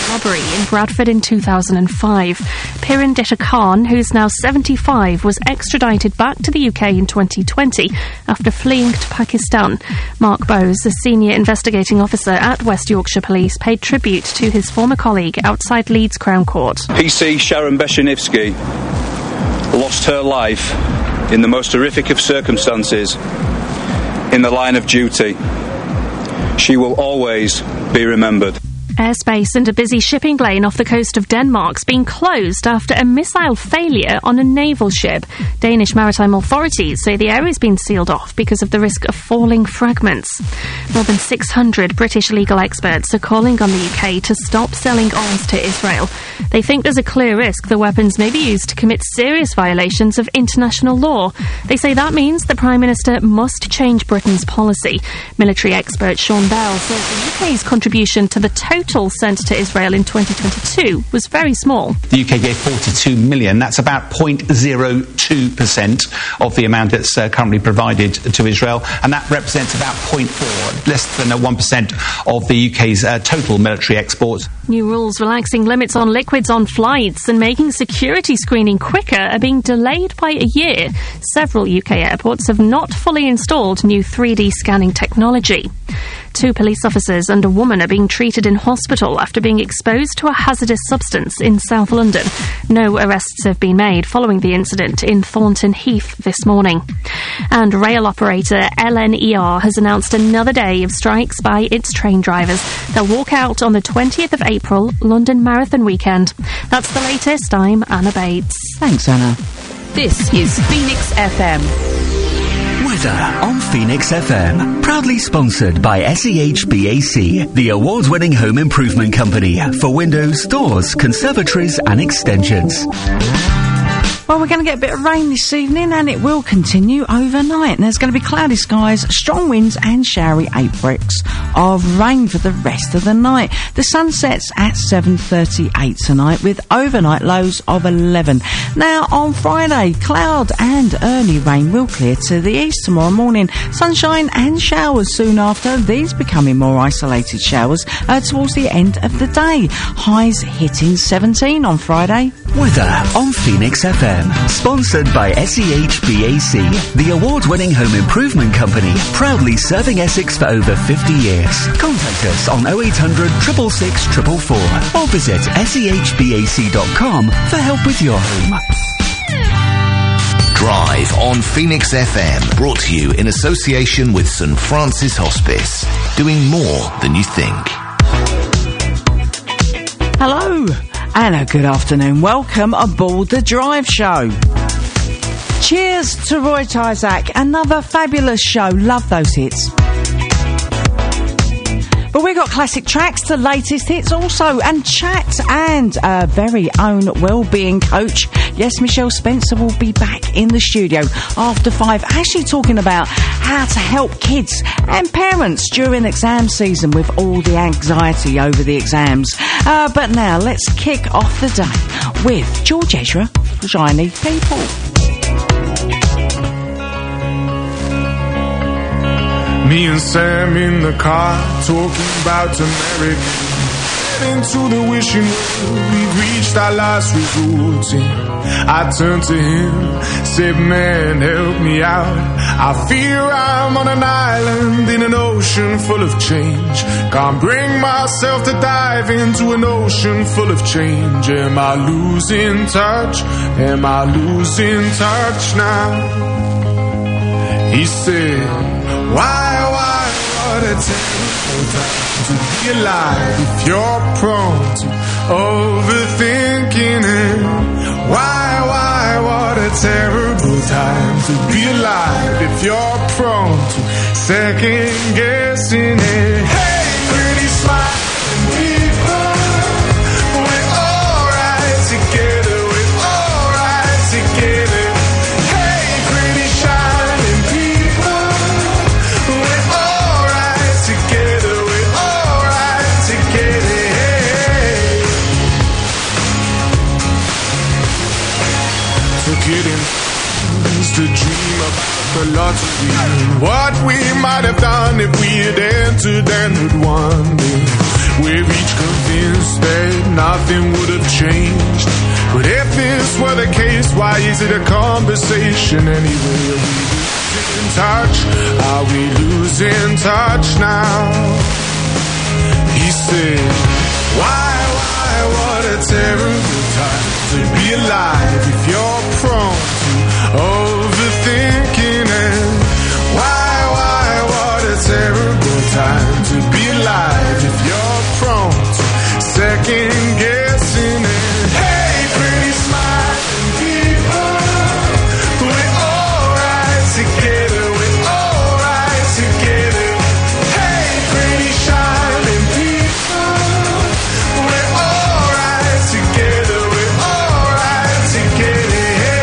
robbery in Bradford in 2005. Pirindita Khan, who's now 75, was extradited back to the UK in 2020 after fleeing to Pakistan. Mark Bowes, a senior investigating officer at West Yorkshire Police, paid tribute to his former colleague outside Leeds Crown Court. PC Sharon Beshenivsky lost her life in the most horrific of circumstances in the line of duty. She will always be remembered. Airspace and a busy shipping lane off the coast of Denmark's been closed after a missile failure on a naval ship. Danish maritime authorities say the area's been sealed off because of the risk of falling fragments. More than 600 British legal experts are calling on the UK to stop selling arms to Israel. They think there's a clear risk the weapons may be used to commit serious violations of international law. They say that means the Prime Minister must change Britain's policy. Military expert Sean Bell says the UK's contribution to the total sent to Israel in 2022 was very small. The UK gave 42 million. That's about 0.02% of the amount that's currently provided to Israel, and that represents about 0.4%, less than 1% of the UK's total military exports. New rules relaxing limits on liquids on flights and making security screening quicker are being delayed by a year. Several UK airports have not fully installed new 3D scanning technology. 2 police officers and a woman are being treated in hospital after being exposed to a hazardous substance in South London. No arrests have been made following the incident in Thornton Heath this morning. And rail operator LNER has announced another day of strikes by its train drivers. They'll walk out on the 20th of April, London Marathon weekend. That's the latest. I'm Anna Bates. Thanks, Anna. This is Phoenix FM. Weather on Phoenix FM. Proudly sponsored by SEHBAC, the award-winning home improvement company for windows, doors, conservatories and extensions. Well, we're going to get a bit of rain this evening, and it will continue overnight. And there's going to be cloudy skies, strong winds and showery outbreaks of rain for the rest of the night. The sun sets at 7:38 tonight with overnight lows of 11. Now, on Friday, cloud and early rain will clear to the east tomorrow morning. Sunshine and showers soon after, these becoming more isolated showers towards the end of the day. Highs hitting 17 on Friday. Weather on Phoenix FM. Sponsored by SEHBAC, the award-winning home improvement company, proudly serving Essex for over 50 years. Contact us on 0800 666 444 or visit sehbac.com for help with your home. Drive on Phoenix FM, brought to you in association with St Francis Hospice, doing more than you think. Hello and a good afternoon. Welcome aboard the Drive Show. Cheers to Roy Tyzak. Another fabulous show. Love those hits. But we've got classic tracks, the latest hits also, and chat, and our very own wellbeing coach. Yes, Michelle Spencer will be back in the studio after 5, actually talking about how to help kids and parents during exam season with all the anxiety over the exams. But now let's kick off the day with George Ezra, Shiny People. Me and Sam in the car, talking about America. Into the wishing well, we've reached our last resort. I turned to him, said, man, help me out. I fear I'm on an island in an ocean full of change. Can't bring myself to dive into an ocean full of change. Am I losing touch? Am I losing touch now? He said, why, what a terrible time to be alive if you're prone to overthinking it. Why, what a terrible time to be alive if you're prone to second guessing it. Hey, pretty smiling people, we're alright together, we're alright together. Hey, pretty shining people, we're alright together, we're alright together. Took it in to dream about the lottery, what we might have done if we had entered and had won. we're each convinced that nothing would have changed. But if this were the case, why is it a conversation anyway? Are we losing touch? Are we losing touch now? He said, why, what a terrible time to be alive if you're prone to overthinking it. Why, what a terrible time to be alive if you're prone to second guessing it. Hey, pretty smiling people, we're alright together, we're alright together. Hey, pretty shining people, we're alright together, we're alright together.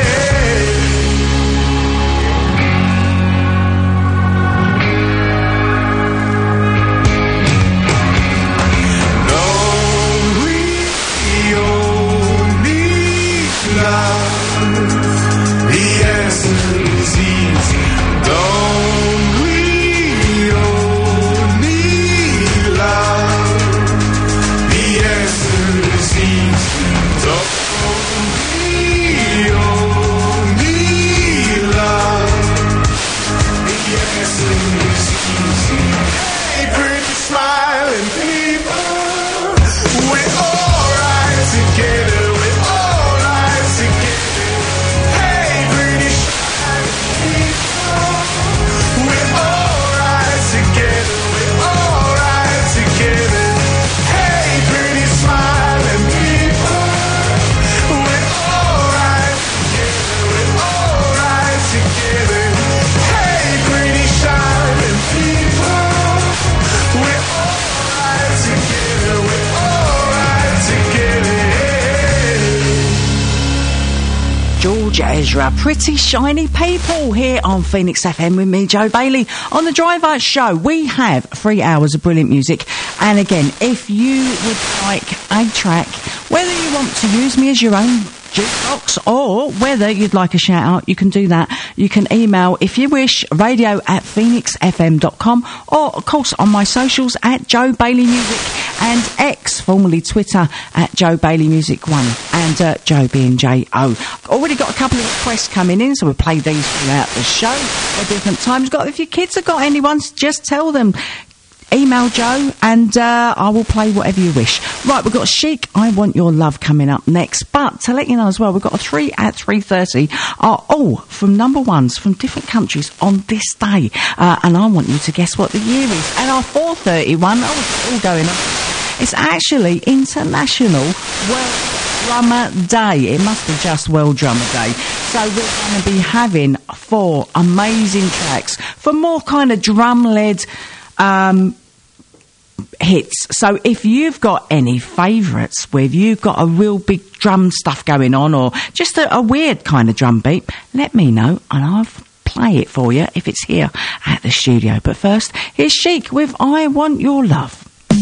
Ezra, pretty shiny people here on Phoenix FM with me, Joe Bailey. On the Drive Out Show, we have 3 hours of brilliant music. And again, if you would like a track, whether you want to use me as your own jukebox or whether you'd like a shout out, you can do that. You can email, if you wish, radio@phoenixfm.com, or of course on my socials at Joe Bailey Music and X, formerly Twitter, at Joe Bailey Music 1 and Joe being J-O. Already got a couple of requests coming in, so we'll play these throughout the show at different times. If your kids have got anyone, just tell them. Email Joe and I will play whatever you wish. Right, we've got Chic, I Want Your Love coming up next. But to let you know as well, we've got a 3 at 3:30 are all from number ones from different countries on this day. And I want you to guess what the year is. And our 4:31, it's all going on. It's actually International World Drummer Day. It must be just World Drummer Day. So we're going to be having 4 amazing tracks for more kind of drum-led hits. So if you've got any favourites where you've got a real big drum stuff going on, or just a weird kind of drum beat, let me know and I'll play it for you if it's here at the studio. But first, here's Chic with I Want Your Love.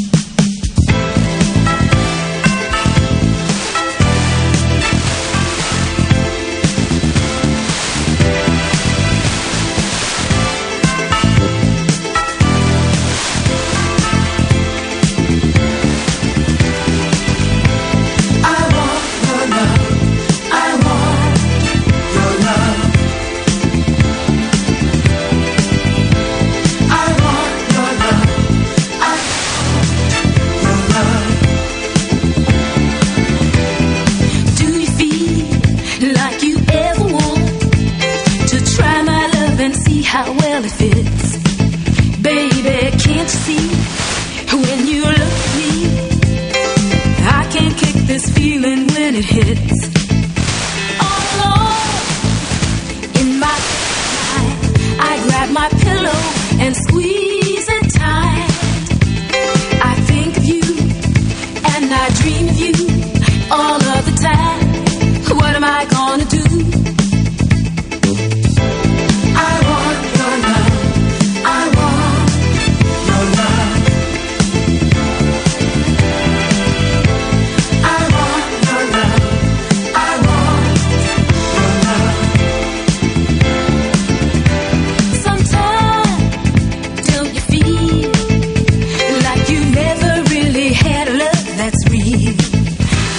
How well it fits, baby, can't you see, when you look at me, I can't kick this feeling when it hits. All alone, in my mind, I grab my pillow and squeeze it tight. I think of you, and I dream of you, all of the time. What am I gonna do? Sometimes don't you feel like you never really had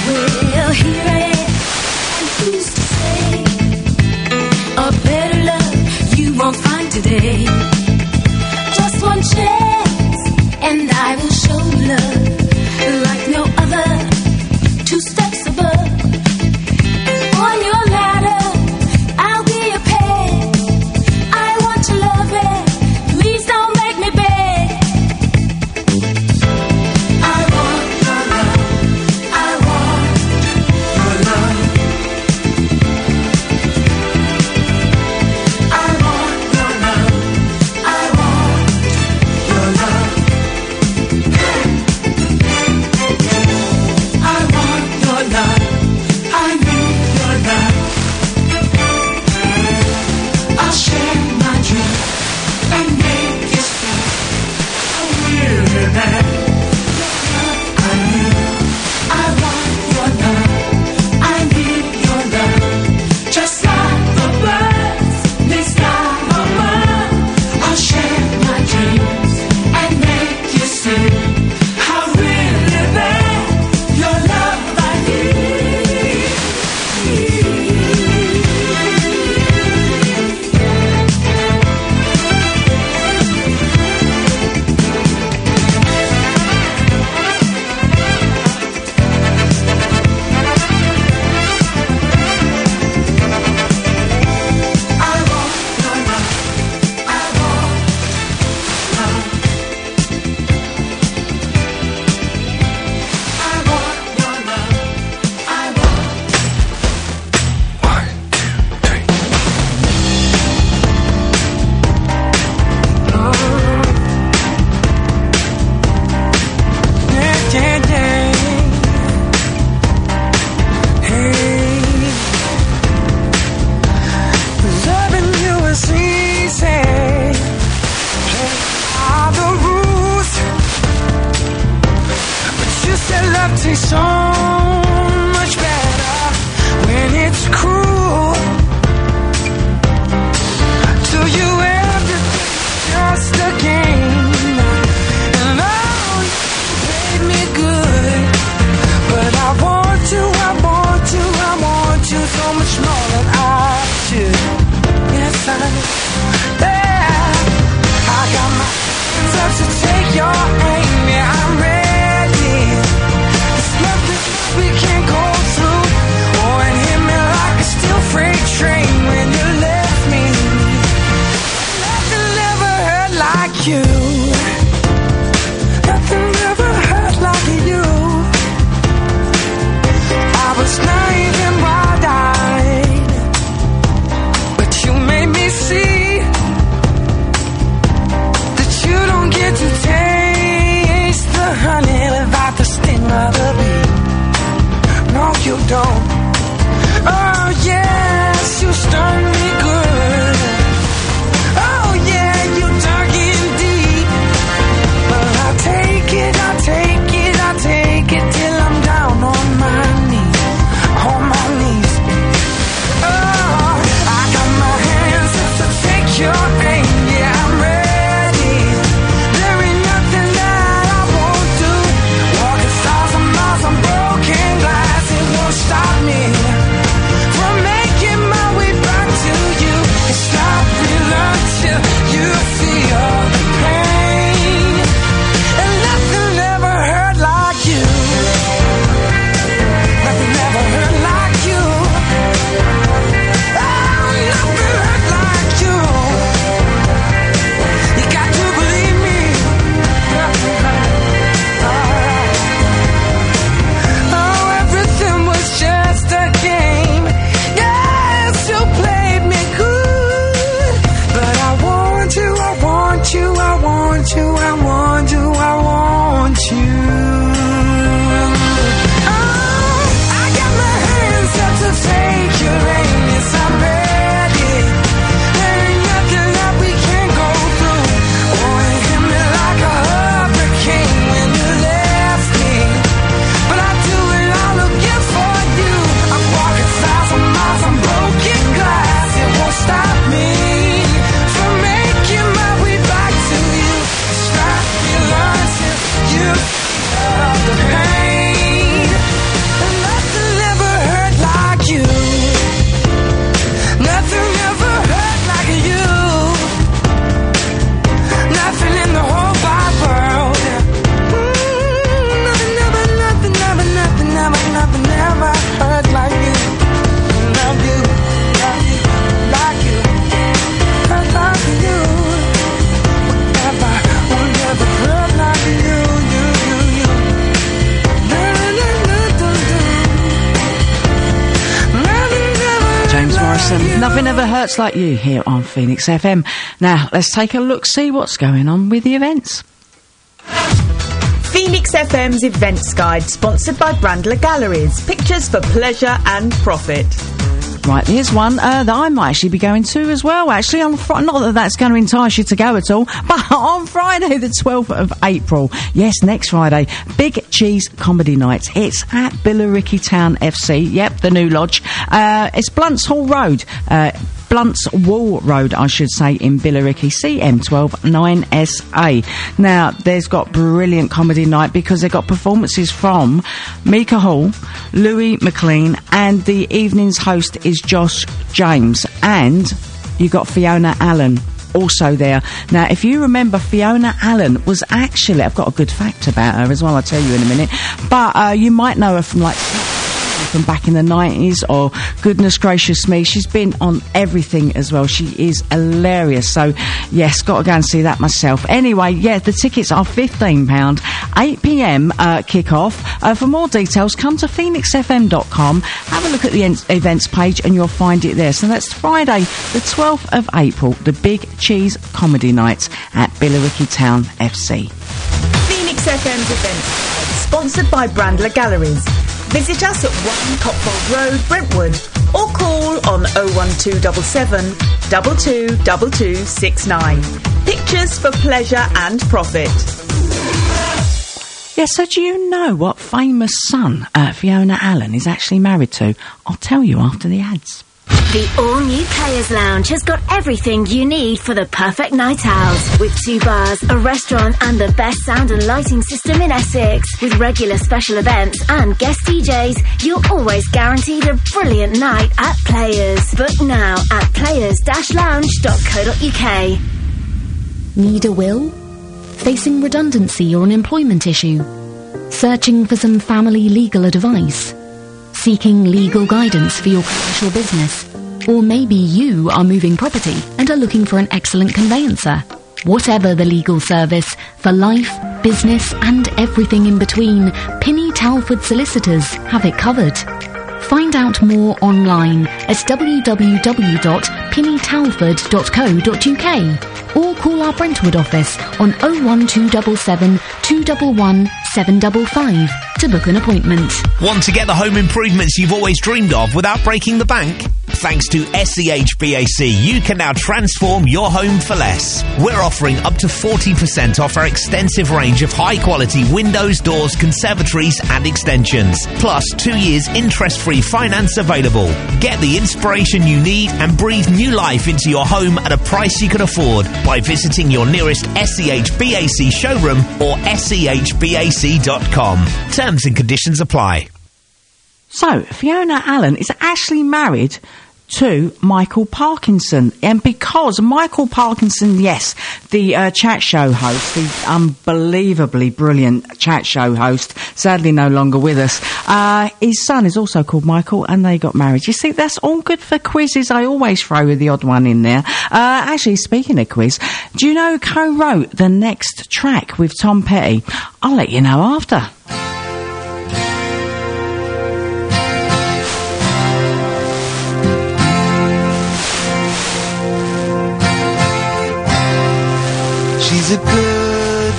Well, here I am, and who's to say a better love you won't find today? Just one chance, and I will show love like no other. 2 steps above. On your ladder, I'll be a pet. I want to love it. Please don't make me beg. I want your love. I want your love. I want your love. I want your love. I want your love. I need your love. I'll share my dream and make you see how really bad I need. I want your love. I need your love. Just like the birds, they fly above. I'll share my dreams and make you see how really bad your love I need. I want your love. I want love. I want your love. I want. 1, 2, 3. Loving you is easy. All the rules, but you said love tastes so much better when it's cruel. To you, everything's just a game, and oh, you played me good. But I want you, I want you, I want you so much more than I should. Yes, yeah. I got my hands up to take your aim. Yeah, I'm ready. There's nothing we can't go through. Oh, and hit me like a steel freight train when you left me. Nothing ever hurt like you. Nothing ever hurt like you. I was naive and wide-eyed, but you made me see that you don't get to taste the honey without the sting of the bee. No, you don't. Oh, yes, you stung me good. Oh, yeah, you dug in deep. But I'll take it, I'll take it, I'll take it till I'm down on my knees. On my knees. Oh, I got my hands up to take your aim. Yeah, I'm ready. There ain't nothing that I won't do. Walking 1,000 miles on broken glass, it won't stop me from making my way back to you. Harrison, nothing ever hurts like you here on Phoenix FM. Now, let's take a look, see what's going on with the events. Phoenix FM's Events Guide, sponsored by Brandler Galleries. Pictures for pleasure and profit. Right, here's one that I might actually be going to as well, actually. Not that that's going to entice you to go at all, but on Friday, the 12th of April, yes, next Friday, Big Cheese Comedy Night. It's at Billericay Town FC, yep, the new lodge. It's Blunts Hall Road, Blunts Wall Road, I should say, in Billericay, CM12 9SA. Now, there's got brilliant comedy night because they've got performances from Mika Hall, Louis McLean, and the evening's host is Josh James, and you got Fiona Allen also there. Now, if you remember, Fiona Allen was actually, I've got a good fact about her as well, I'll tell you in a minute, but you might know her from like from back in the 90s, or goodness gracious me, she's been on everything as well. She is hilarious. So yes, got to go and see that myself. Anyway, yeah, the tickets are £15, 8 p.m. kick-off. For more details, come to phoenixfm.com, have a look at the events page and you'll find it there. So that's Friday the 12th of April, the Big Cheese Comedy Night at Billericay Town FC. Phoenix FM's events, sponsored by Brandler Galleries. Visit us at 1 Copfold Road, Brentwood, or call on 01277 222269. Pictures for pleasure and profit. Yeah, so do you know what famous son Fiona Allen is actually married to? I'll tell you after the ads. The all-new Players Lounge has got everything you need for the perfect night out. With 2 bars, a restaurant and the best sound and lighting system in Essex. With regular special events and guest DJs, you're always guaranteed a brilliant night at Players. Book now at players-lounge.co.uk. Need a will? Facing redundancy or an employment issue? Searching for some family legal advice? Seeking legal guidance for your commercial business? Or maybe you are moving property and are looking for an excellent conveyancer. Whatever the legal service, for life, business and everything in between, Pinny Talford Solicitors have it covered. Find out more online at www.pinnytalford.co.uk or call our Brentwood office on 01277 211 755 to book an appointment. Want to get the home improvements you've always dreamed of without breaking the bank? Thanks to SEHBAC, you can now transform your home for less. We're offering up to 40% off our extensive range of high-quality windows, doors, conservatories and extensions. Plus 2 years interest-free finance available. Get the inspiration you need and breathe new life into your home at a price you can afford by visiting your nearest SEHBAC showroom or SEHBAC.com. Terms and conditions apply. So, Fiona Allen is actually married to Michael Parkinson, and because Michael Parkinson, yes, the chat show host, the unbelievably brilliant chat show host, sadly no longer with us, his son is also called Michael, and they got married. You see, that's all good for quizzes. I always throw the odd one in there. Actually, speaking of quiz, do you know who co-wrote the next track with Tom Petty? I'll let you know after. She's a good girl,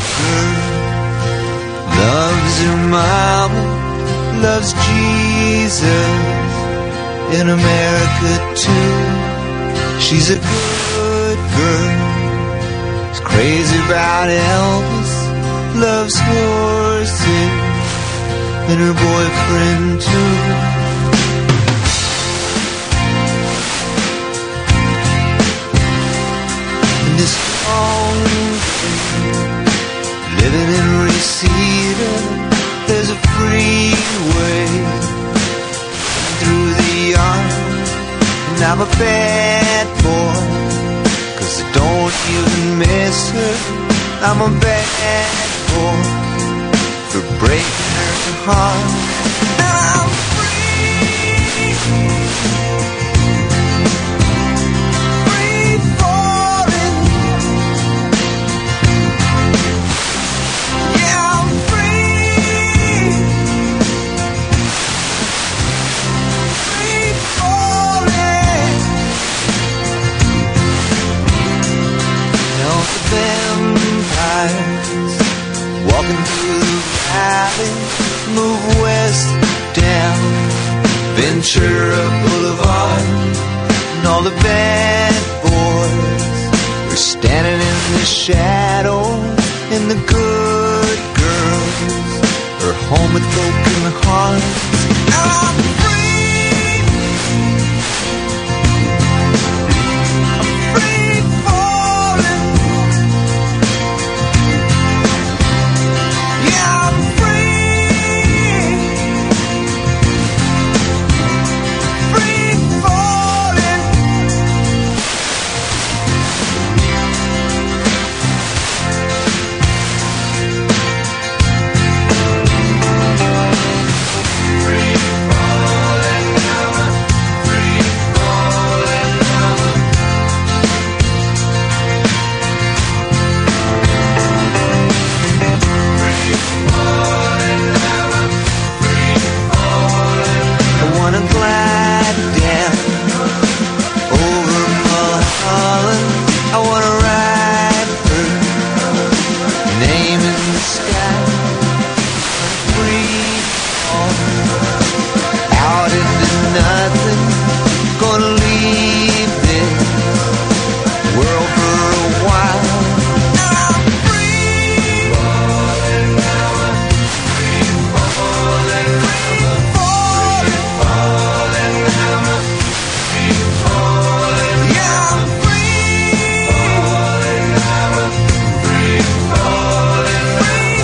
loves her mama, loves Jesus, in America too. She's a good girl, is crazy about Elvis, loves horses, and her boyfriend too. And this song, living in Reseda, there's a freeway through the yard, and I'm a bad boy, 'cause I don't even miss her. I'm a bad boy for breaking her heart. And I'm free, free falling. Yeah, I'm free, free falling. Ventura Boulevard, and all the bad boys were standing in the shadow, and the good girls are home with broken hearts. I'm free, I'm free falling, yeah, I'm free, free falling. I wanna glide down over Mulholland. I wanna ride her name in the sky. Free falling out into nothing. Gonna leave this world for a while. I'm free falling, free falling, free falling, free falling. Yeah, I'm free falling, free falling, free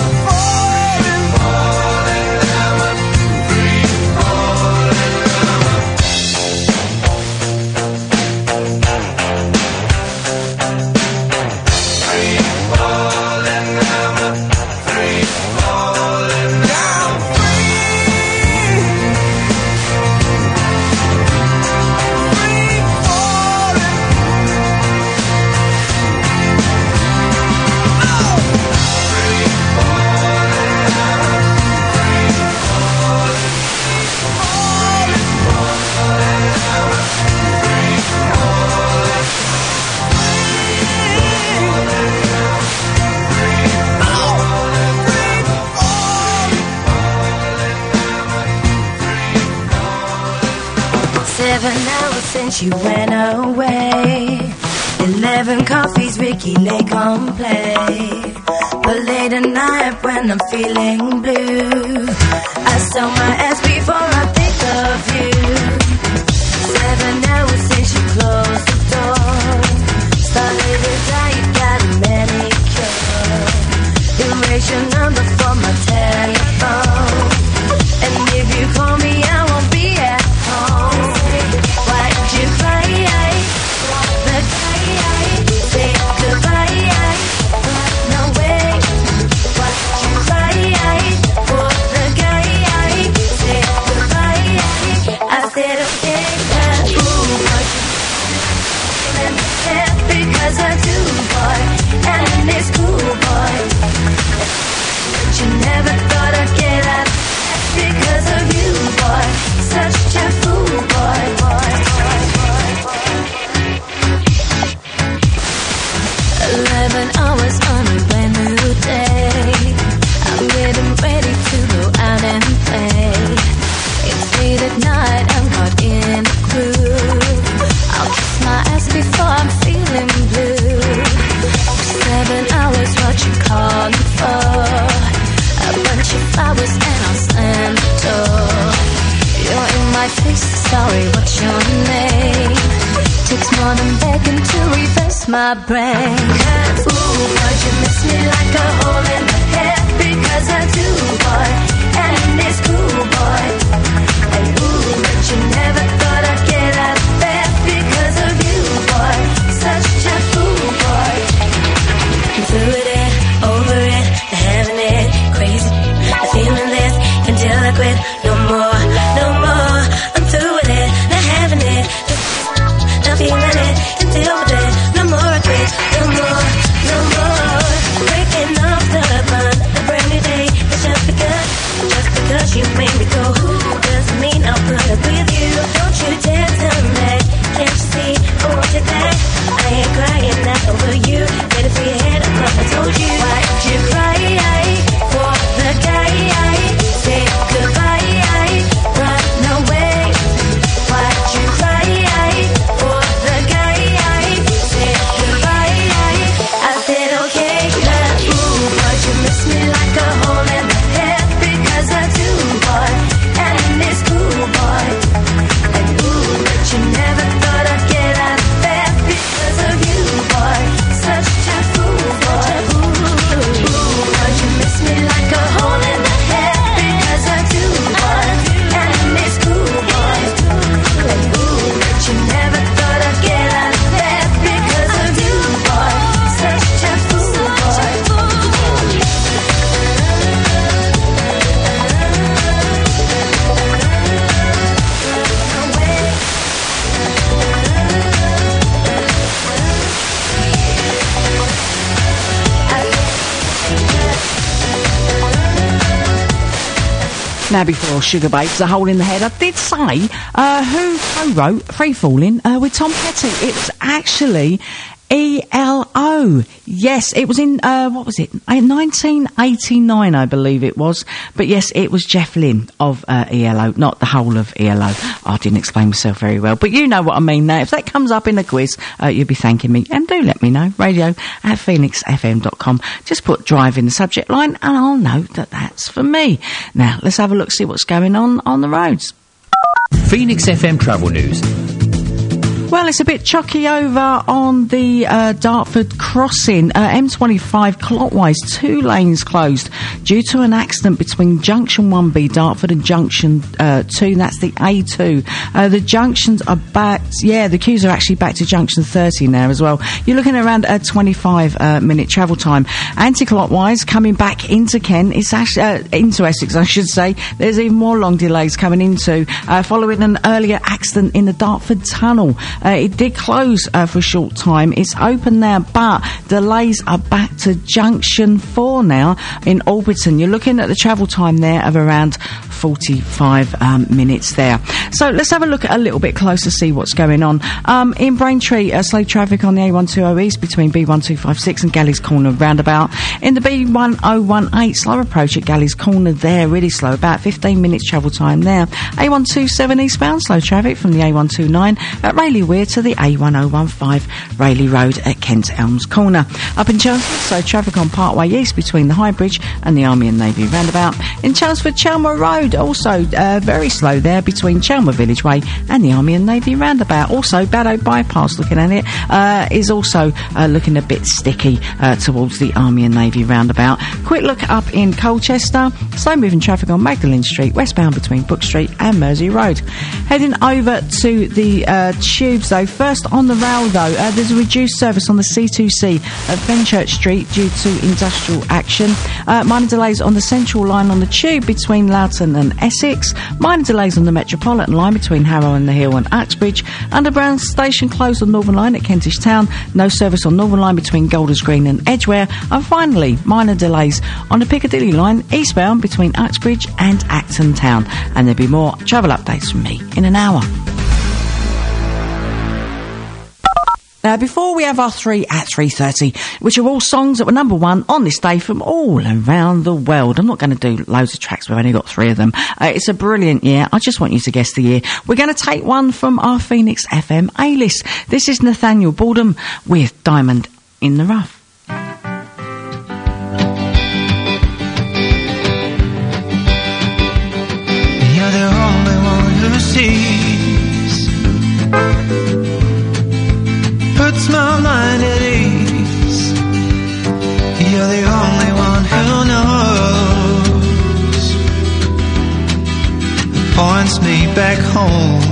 since you went away. 11 coffees, Ricky Lake on play. But late at night when I'm feeling blue, I saw my ass before I think of you. 7 hours since you closed the door. Started to die, you got a manicure. Erase your number from my telephone. And if you call me, I won't be at home. Why did you cry? The guy, say goodbye. No way. Why did you cry? For the guy, say goodbye. I said okay, ooh, but because I do, boy, and it's cool, boy. But you never thought I'd get out because of you, boy. Such a fool, boy, boy, boy, boy. 11 hours on a brand new day. I'm getting ready to go out and play. It's late at night, I'm caught in the groove. I'll kiss my ass before I'm feeling blue. 7 hours, what you calling for? A bunch of flowers and I'll slam the door. You're in my face, sorry, what's your name? Takes more than begging to reverse my brain. Ooh, but you miss me like a hole in the head. Because I do, boy, and it's cool, boy. And ooh, but you never thought I'd get out of bed because of you, boy. Such a fool, boy. I'm through with it, over it, having it, crazy. I'm feeling this until I quit. No more, no more. I'm through with it, not having it. I'm feeling it until I quit. No more, I quit. No more, no more. Breaking off the bond, a brand new day. It's just because you made me go. Now, before Sugar Babes, A Hole in the Head, I did say who co-wrote Free Fallin' with Tom Petty. It was actually ELO. Yes, it was in, what was it? 1989, I believe it was. But yes, it was Jeff Lynne of ELO, not the whole of ELO. I didn't explain myself very well, but you know what I mean now. If that comes up in a quiz, you'll be thanking me. And do let me know. radio@phoenixfm.com. Just put drive in the subject line and I'll know that that's for me. Now, let's have a look, see what's going on the roads. Phoenix FM travel news. Well, it's a bit chocky over on the Dartford crossing. M25 clockwise, 2 lanes closed due to an accident between Junction 1B Dartford and Junction 2. That's the A2. The junctions are back. Yeah, the queues are actually back to Junction 30 now as well. You're looking at around a 25-minute travel time. Anti-clockwise coming back into Kent. It's actually into Essex, I should say. There's even more long delays coming into following an earlier accident in the Dartford Tunnel. It did close for a short time. It's open now, but delays are back to Junction 4 now in Alberton. You're looking at the travel time there of around 45 minutes there. So let's have a look at a little bit closer, see what's going on. In Braintree, slow traffic on the A120 East between B1256 and Galleys Corner roundabout. In the B1018, slow approach at Galleys Corner there, really slow, about 15 minutes travel time there. A127 eastbound, slow traffic from the A129 at Rayleigh Weir to the A1015 Rayleigh Road at Kent Elms Corner. Up in Chelmsford, slow traffic on Parkway East between the High Bridge and the Army and Navy roundabout. In Chelmsford, Chelmer Road, also very slow there between Chelmer Village Way and the Army and Navy roundabout. Also, Baddow Bypass, looking at it, is also looking a bit sticky towards the Army and Navy roundabout. Quick look up in Colchester, slow moving traffic on Magdalen Street, westbound between Brook Street and Mersey Road. Heading over to the tubes though, first on the rail though, there's a reduced service on the C2C at Fenchurch Street due to industrial action. Minor delays on the central line on the tube between Loughton and Essex. Minor delays on the Metropolitan line between Harrow and the Hill and Uxbridge. Underground station closed on Northern Line at Kentish Town. No service on Northern Line between Golders Green and Edgware. And finally, minor delays on the Piccadilly line eastbound between Uxbridge and Acton Town. And there'll be more travel updates from me in an hour. Now, before we have our 3 at 3:30, which are all songs that were number 1 on this day from all around the world. I'm not going to do loads of tracks, we've only got 3 of them. It's a brilliant year. I just want you to guess the year. We're going to take one from our Phoenix FM A-list. This is Nathaniel Baldwin with Diamond in the Rough. You're the only one who sees, puts my mind at ease. You're the only one who knows, points me back home.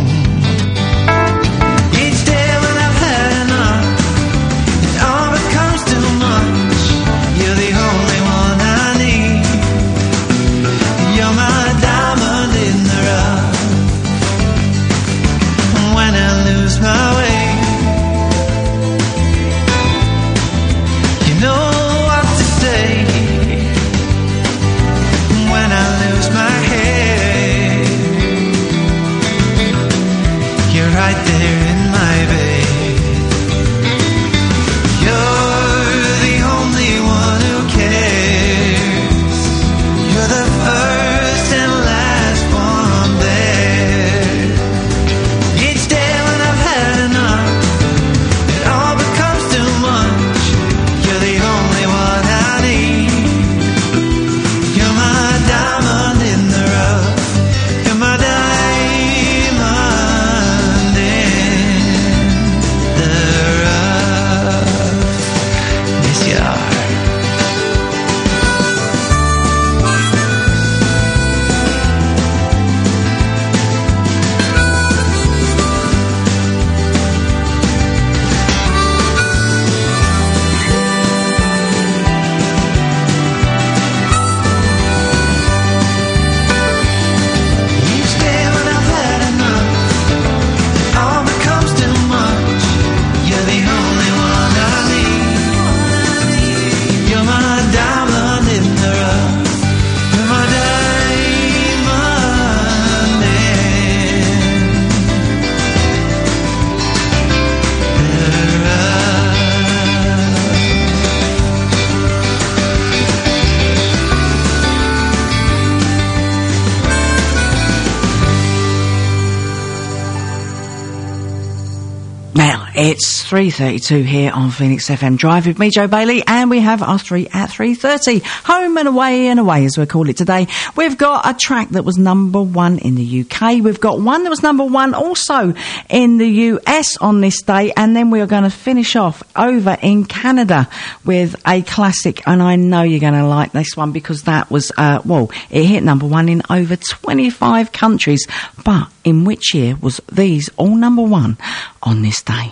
Each day when I've had enough, it all becomes too much. You're the only one I need. You're my diamond in the rough. When I lose my way, right there in my bed. You're the only one who cares. You're the first and last one there. Each day when I've had enough, it all becomes too much. You're the only one I need. You're my diamond in the rough. You're my diamond in It's 3:32 here on Phoenix FM Drive with me, Joe Bailey, and we have our 3 at 3:30. Home and away, as we call it today. We've got a track that was number 1 in the UK. We've got one that was number 1 also in the US on this day, and then we are going to finish off over in Canada with a classic, and I know you're going to like this one because that was, it hit number 1 in over 25 countries. But in which year was these all number 1 on this day?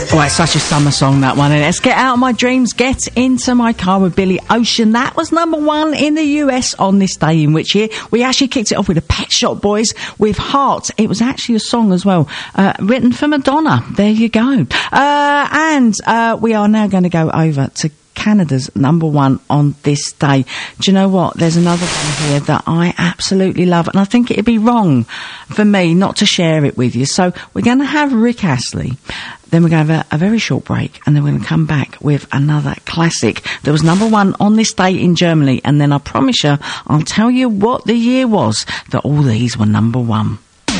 Oh, it's such a summer song, that one. And let's get out of my dreams, get into my car with Billy Ocean. That was number 1 in the US on this day in which year. We actually kicked it off with the Pet Shop Boys with Heart. It was actually a song as well, written for Madonna. There you go. And we are now going to go over to Canada's number 1 on this day. Do you know what? There's another one here that I absolutely love, and I think it'd be wrong for me not to share it with you. So we're going to have Rick Astley. Then we're going to have a very short break, and then we're going to come back with another classic that was number 1 on this day in Germany. And then I promise you, I'll tell you what the year was that all these were number 1.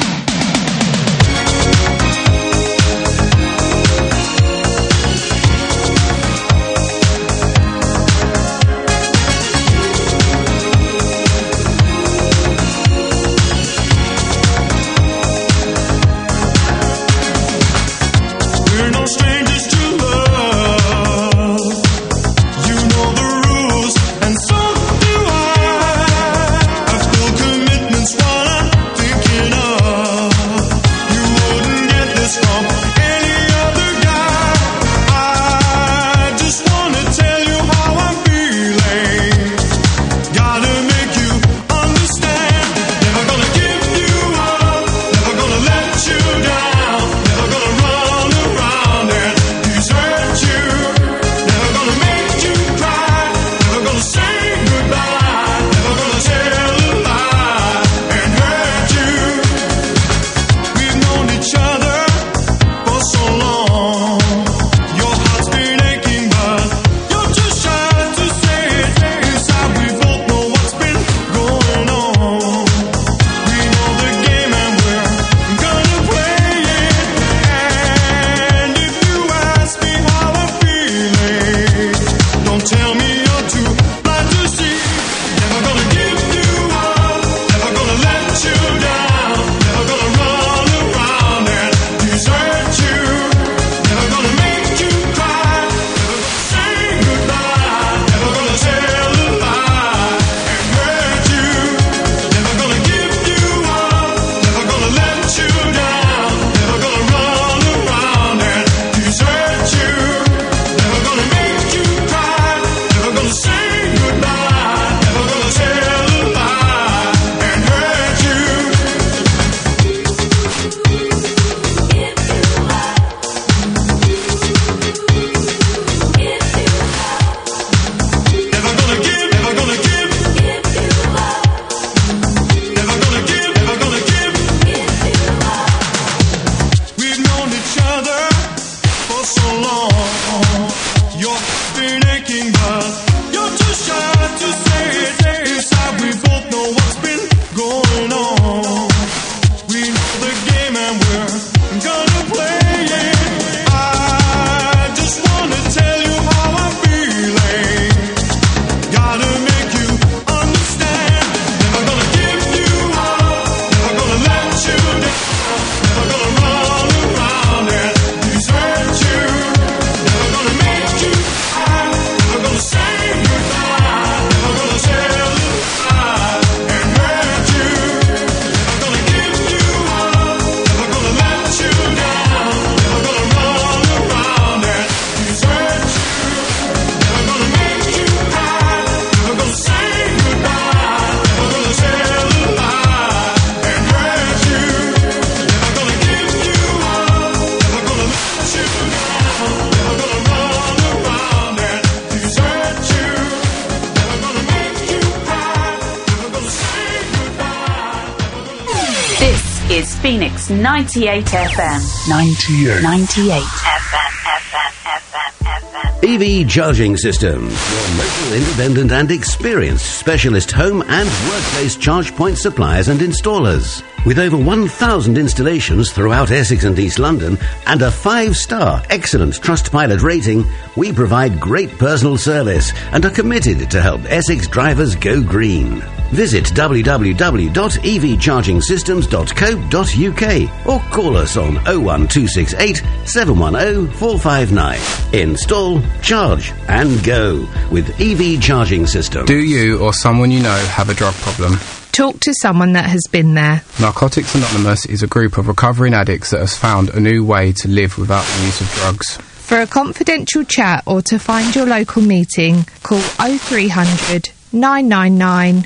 is Phoenix 98 FM. 98 FM. EV Charging Systems, your local, independent and experienced specialist home and workplace charge point suppliers and installers. With over 1,000 installations throughout Essex and East London and a 5-star excellent Trustpilot rating, we provide great personal service and are committed to help Essex drivers go green. Visit www.evchargingsystems.co.uk or call us on 01268 710 459. Install, charge and go with EV Charging Systems. Do you or someone you know have a drug problem? Talk to someone that has been there. Narcotics Anonymous is a group of recovering addicts that has found a new way to live without the use of drugs. For a confidential chat or to find your local meeting, call 0300 999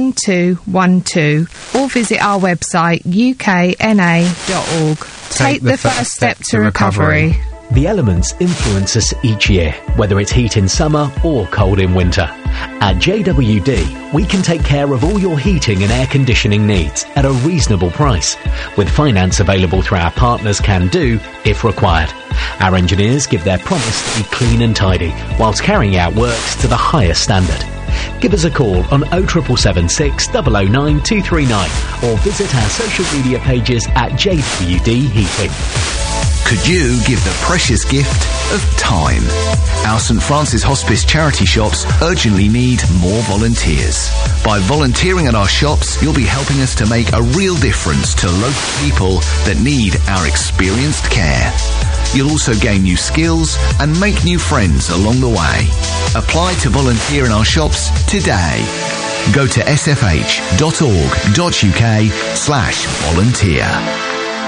1212 or visit our website ukna.org. Take the first step to recovery. The elements influence us each year, whether it's heat in summer or cold in winter. At JWD, we can take care of all your heating and air conditioning needs at a reasonable price, with finance available through our partners Can Do if required. Our engineers give their promise to be clean and tidy, whilst carrying out works to the highest standard. Give us a call on 07776 009 239 or visit our social media pages at JWD Heating. Could you give the precious gift of time? Our St Francis Hospice charity shops urgently need more volunteers. By volunteering at our shops, you'll be helping us to make a real difference to local people that need our experienced care. You'll also gain new skills and make new friends along the way. Apply to volunteer in our shops today. Go to sfh.org.uk/volunteer.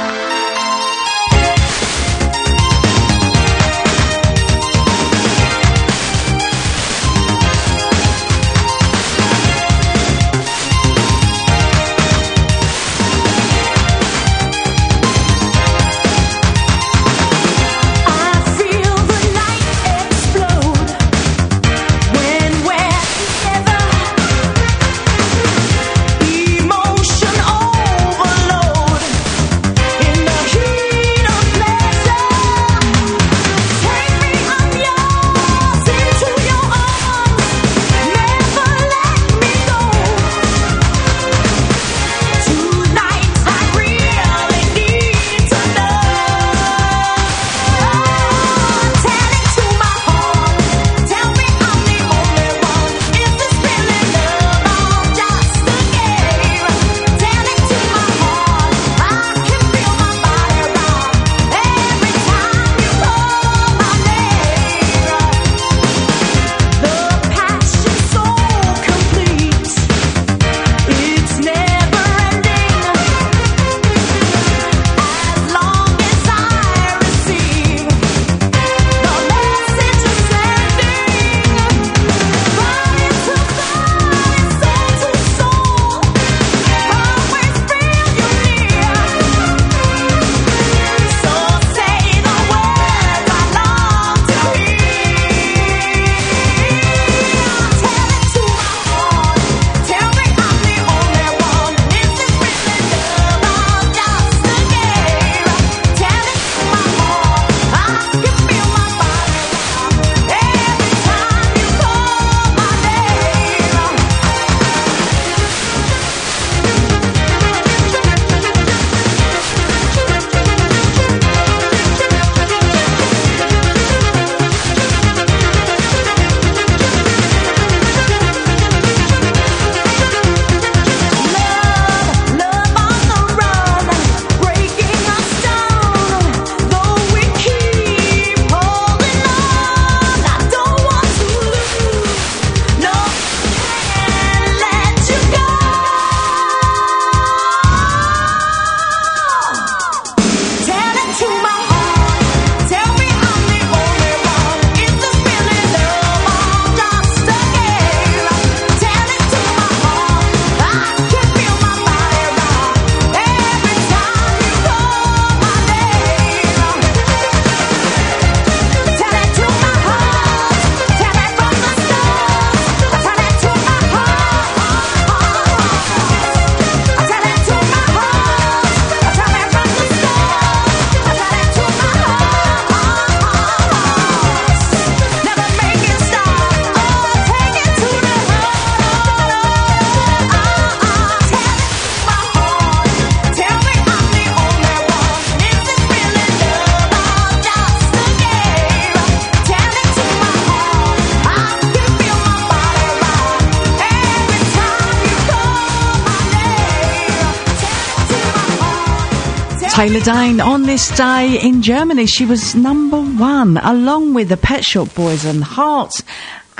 Taylor Dayne on this day in Germany. She was number one, along with the Pet Shop Boys and Hearts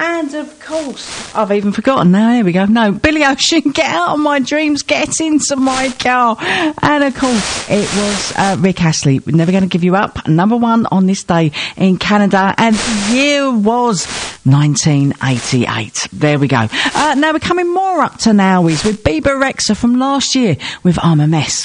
And of course, I've even forgotten now. Here we go. No, Billy Ocean, Get Out of My Dreams, Get Into My Car. And of course, it was Rick Astley, Never Gonna Give You Up, number 1 on this day in Canada. And the year was 1988. There we go. Now we're coming more up to nowies with Bieber Rexha from last year with I'm a Mess.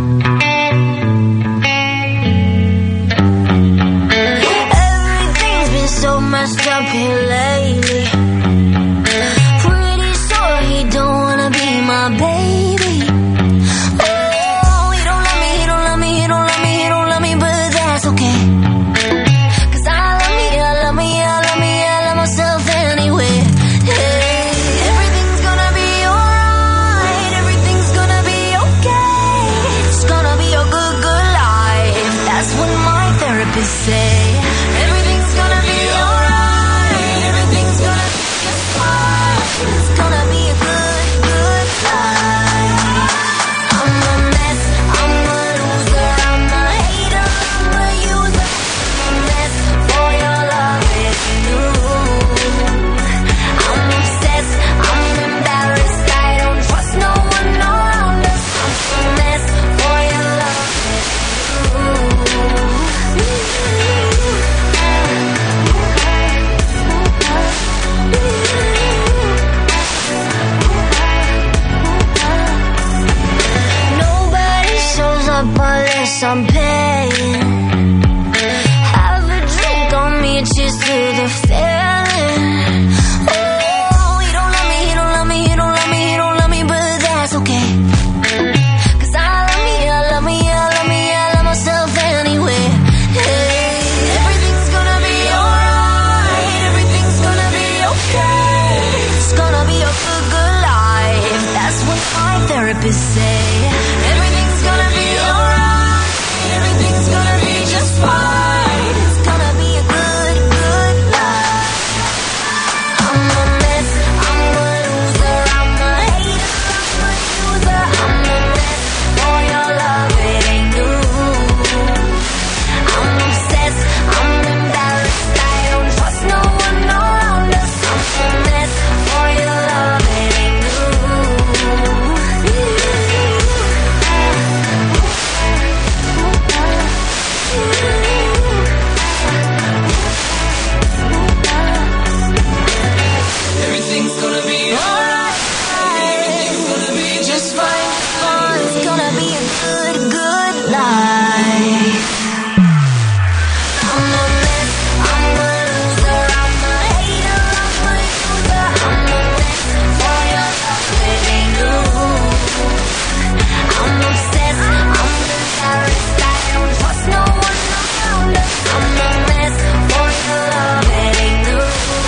Everything's been so messed up here lately. Pretty sure he don't wanna be my baby. Oh, he don't love me, he don't love me, he don't love me, he don't love me, but that's okay. 'Cause I love me, I love me, I love me, I love myself anyway. Hey, everything's gonna be alright, everything's gonna be okay. It's gonna be a good, good life. That's what my therapist say. Everything's gonna be alright, everything's gonna be just fine. It's gonna be a good, good life. I'm a mess, I'm a loser, I'm a hater, I'm a user. I'm a mess for your love, it's new. I'm obsessed, I'm embarrassed, I don't trust no one around us. I'm a mess for your love, it's nobody shows up unless I'm paying. Have a drink on me, cheers to the feeling. Oh, he don't love me, he don't love me, he don't love me, he don't love me, but that's okay. 'Cause I love me, I love me, I love me, I love myself anyway. Hey, everything's gonna be alright, everything's gonna be okay. It's gonna be a good, good life. That's what my therapist say. Everything's gonna be alright, everything's gonna be just fine. It's gonna be a good, good life. I'm a mess, I'm a loser, I'm a hater, I'm a user. I'm a mess for your love, it ain't new. I'm obsessed, I'm embarrassed, I don't trust no one around us. I'm a mess for your love, it ain't Everything's gonna be alright. Everything's gonna be just fine. It's gonna be a good, good life. I'm a mess, I'm a loser, I'm a hater, I'm a user. I'm a mess for your love, it ain't new. I'm obsessed, I'm embarrassed, I don't trust no one around us. I'm a mess for your love, it ain't new.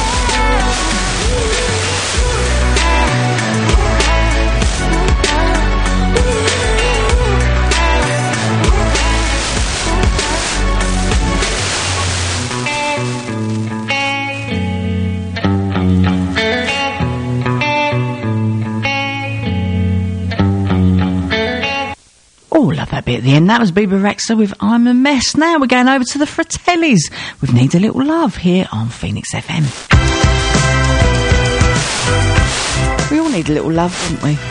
Oh, love that bit at the end. That was Bieber Rexha with I'm a Mess. Now we're going over to the Fratellis with Need a Little Love here on Phoenix FM. We all need a little love, don't we?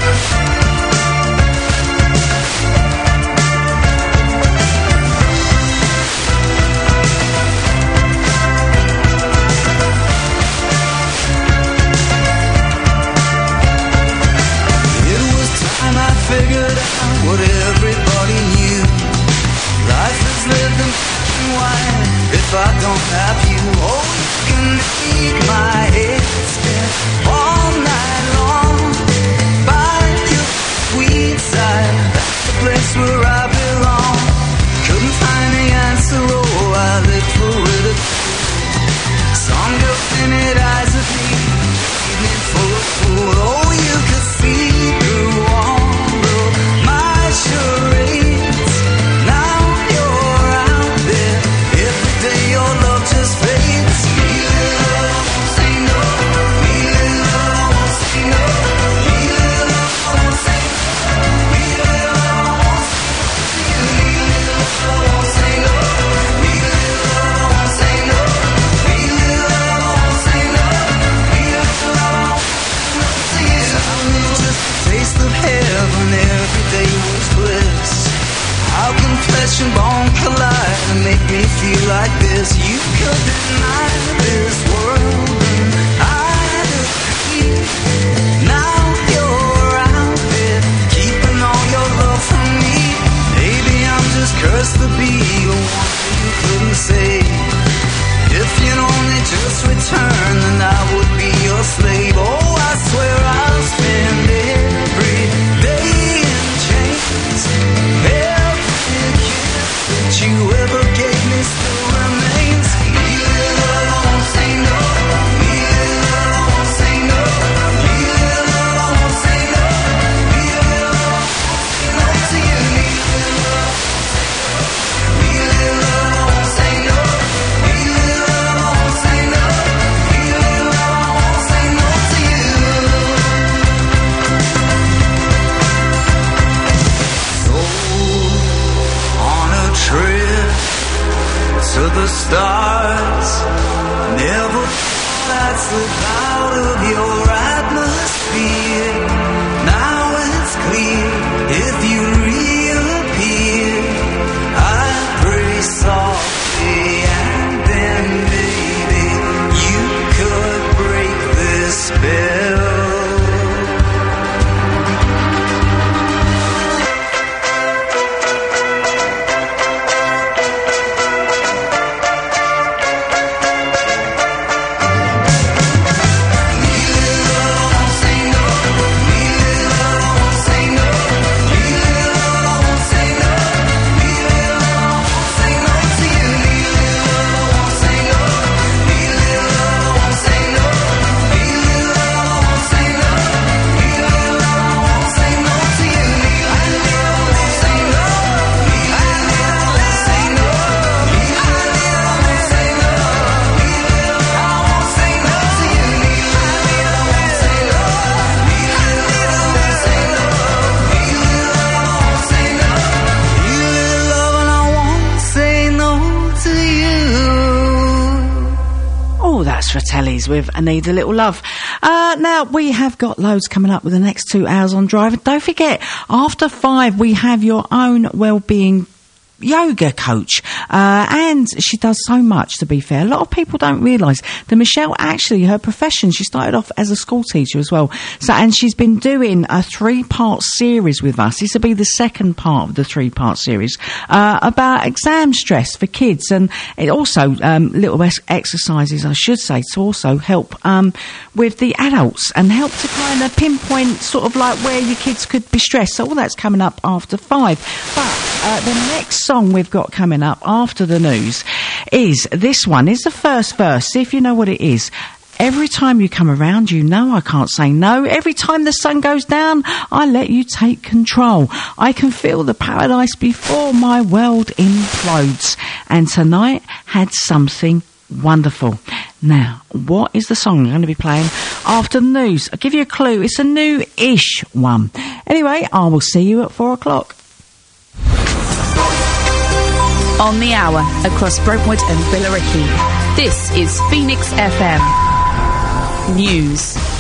It was time I figured out what everybody knew. Life is lived in wine if I don't have you. Oh, you can make my head spin all night long. By your sweet side, that's the place where I belong. Couldn't find the answer, oh, I lived for it. Some girl timid eyes of me, evening full of fool. Oh, you could see through all of my charades. Now you're out there, every day your love just fades. Me little, say no, me little, say no. like this. You could deny this world, and I'd agree. Now you're out there, keeping all your love from me. Maybe I'm just cursed to be the one you couldn't save. If you'd only just return, then I would be your slave. Oh, I swear I'll spend every day in chains. Every kiss that you ever gave me still remains. Leave it alone, say no. Leave it alone, say no. Leave it alone, say no. Leave it alone, say no to you. Leave it alone, leave it alone, say no. Leave it alone, say no. Leave it alone, say no to you. So on a trip to the stars, never thought I'd slip out of your atmosphere. Now it's clear, if you reappear, I pray softly, and then maybe you could break this spell. Fratellis with I Need a Little Love. Now, we have got loads coming up with the next 2 hours on Drive. And don't forget, after 5, we have your own wellbeing yoga coach, and she does so much, to be fair. A lot of people don't realise that Michelle, actually, her profession, she started off as a school teacher as well. So, and she's been doing a 3-part series with us. This will be the second part of the 3-part series, about exam stress for kids, and it also little exercises, I should say, to also help with the adults and help to kind of pinpoint sort of like where your kids could be stressed. So all that's coming up after 5. But the next song we've got coming up after the news is this one. Is the first verse. See if you know what it is. Every time you come around, you know I can't say no. Every time the sun goes down, I let you take control. I can feel the paradise before my world implodes. And tonight had something wonderful. Now, what is the song I'm going to be playing after the news? I'll give you a clue. It's a new-ish one. Anyway, I will see you at 4 o'clock. On the hour, across Brentwood and Billericay. This is Phoenix FM News.